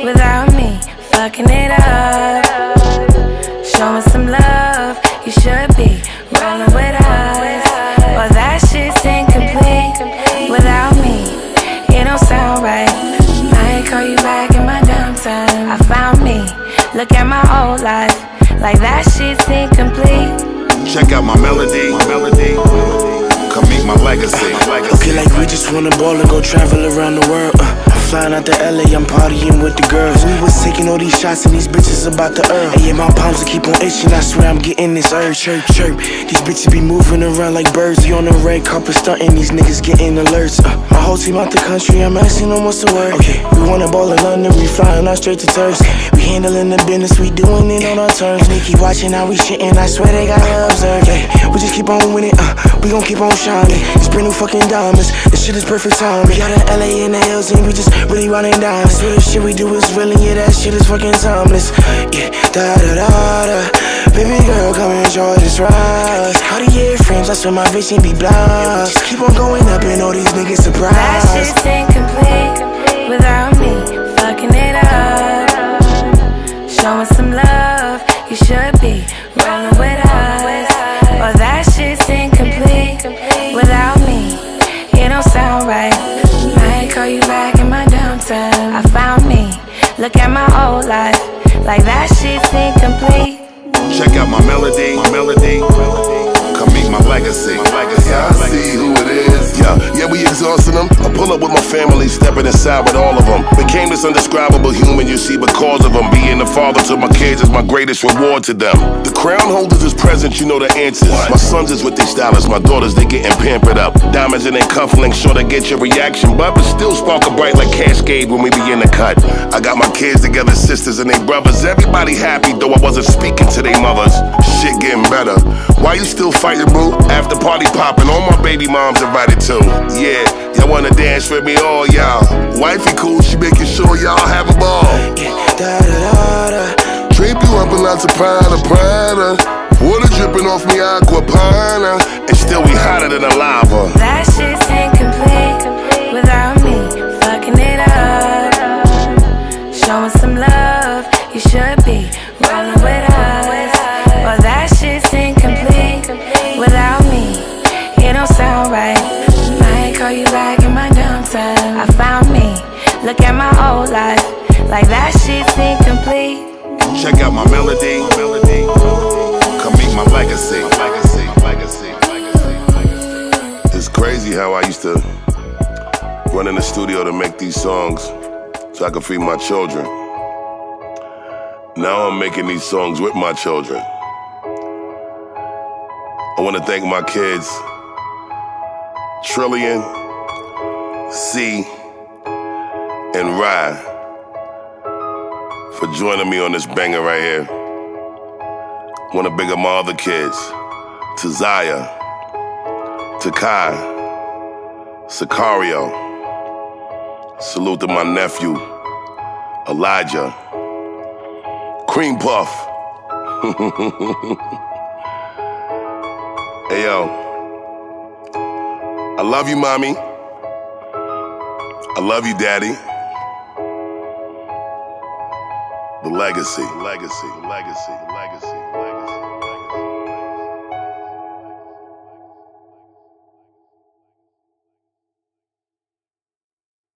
without me fucking it up. Showing some love, you should be rolling with us. Well, that shit's incomplete without me. It don't sound right. I ain't call you back in my downtime. I found me. Look at my old life. Like that shit's incomplete. Check out my melody. Come meet my legacy. Okay, like we just wanna ball and go travel around the world. I'm flying out to LA, I'm partying with the girls. We was taking all these shots and these bitches about to earn. And yeah, my palms will keep on itching, I swear I'm getting this urge. Chirp, chirp, these bitches be moving around like birds. We on the red carpet stunting, these niggas getting alerts. My whole team out the country, I'm asking them what's the word. Okay, we wanna ball in London, we flying out straight to Turks. We handling the business, we doing it on our terms. They keep watching how we shitting, I swear they gotta observe. Yeah, we just keep on winning, we gon' keep on shining. These brand new fucking diamonds, this shit is perfect timing. We got a LA in the hills and we just really running down. I swear the shit we do is real and yeah, that shit is fucking timeless. Yeah, da-da-da-da. Baby girl, come enjoy this ride. Cartier frames, I swear my vision be blind. Just keep on going up and all these niggas surprised. That shit's incomplete without me fucking it up. Showing some love, you should be rolling with us. Well, that shit's incomplete without me. It don't sound right. I ain't call you back in my downtime. I found me. Look at my old life. Like that shit's incomplete. Check out my melody. Come meet my legacy. Yeah, I see who it is. Yeah, we exhausting them. I pull up with my family, stepping inside with all of them. Became this indescribable human you see because of them. Being the father to my kids is my greatest reward to them. The crown holders is present, you know the answers. My sons is with their stylists, my daughters, they getting pampered up. Diamonds in their cufflinks, sure to get your reaction, but still sparkle bright like Cascade when we be in the cut. I got my kids together, sisters and they brothers. Everybody happy, though I wasn't speaking to their mothers. Shit getting better. Why you still fighting, boo? After party popping, all my baby moms invited too. Yeah, y'all wanna dance with me, all y'all. Wifey cool, she making sure y'all have a ball. Yeah, da-da-da-da. Drape you up in lots of Prada. Water dripping off me aquapana. And still we hotter than a lava. That shit's incomplete without me fucking it up. Showing some love, you should be rolling with us. Well, that shit's incomplete without me. It don't sound right. I ain't call you back in my downtime. I found me. Look at my old life. Like that shit's incomplete. Check out my melody. Come meet my legacy. It's crazy how I used to run in the studio to make these songs so I could feed my children. Now I'm making these songs with my children. I want to thank my kids, Trillian, C, and Rye, for joining me on this banger right here. I want to big up my other kids, to Zaya, to Kai, Sicario. Salute to my nephew, Elijah, Cream Puff. Hey yo, I love you, mommy. I love you, daddy. The legacy.